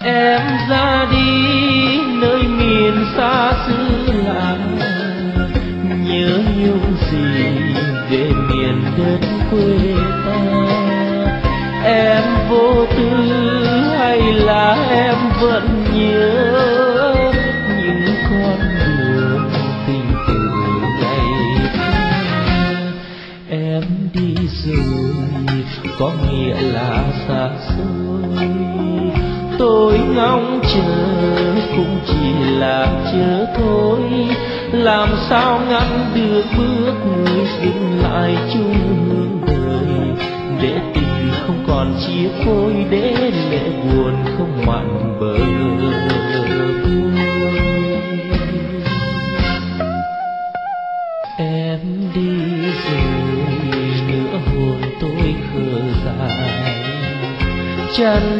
Em ra đi nơi miền xa xứ lạ, nhớ nhung gì về miền đất quê ta. Em vô tư hay là em vẫn nhớ những con đường tình từ ngày xưa. Em đi rồi có nghĩa là xa xôi, tôi ngóng chờ cũng chỉ là chờ thôi. Làm sao ngăn được bước người dừng lại chung hướng đời, để tình không còn chia phôi, để lệ